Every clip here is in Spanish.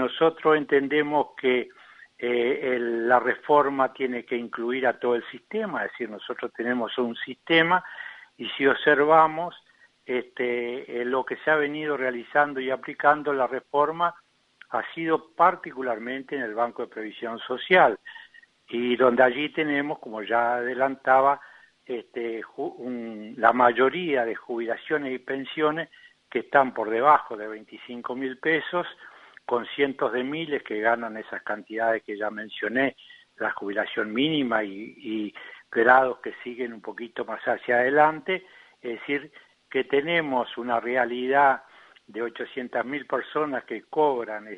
nosotros entendemos que la reforma tiene que incluir a todo el sistema, es decir, nosotros tenemos un sistema y si observamos lo que se ha venido realizando y aplicando la reforma ha sido particularmente en el Banco de Previsión Social, y donde allí tenemos, como ya adelantaba, la mayoría de jubilaciones y pensiones que están por debajo de 25.000 pesos, con cientos de miles que ganan esas cantidades que ya mencioné, la jubilación mínima y grados que siguen un poquito más hacia adelante, es decir, que tenemos una realidad de 800.000 personas que cobran,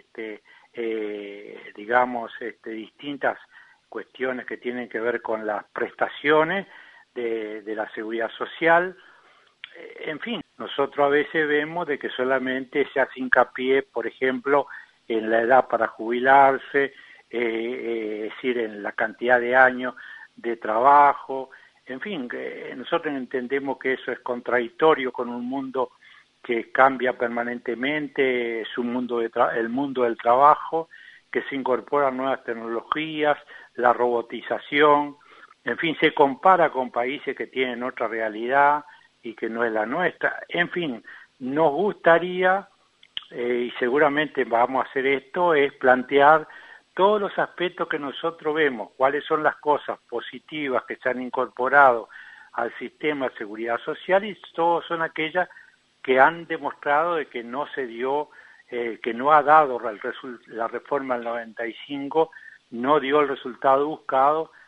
distintas cuestiones que tienen que ver con las prestaciones de la seguridad social. En fin, nosotros a veces vemos de que solamente se hace hincapié, por ejemplo, en la edad para jubilarse, es decir, en la cantidad de años de trabajo, en fin, nosotros entendemos que eso es contradictorio con un mundo que cambia permanentemente, es un mundo el mundo del trabajo, que se incorporan nuevas tecnologías, la robotización, en fin, se compara con países que tienen otra realidad y que no es la nuestra. En fin, nos gustaría, y seguramente vamos a hacer esto, es plantear todos los aspectos que nosotros vemos, cuáles son las cosas positivas que se han incorporado al sistema de seguridad social y todas son aquellas que han demostrado de que no se dio, que no ha dado la reforma del 95, no dio el resultado buscado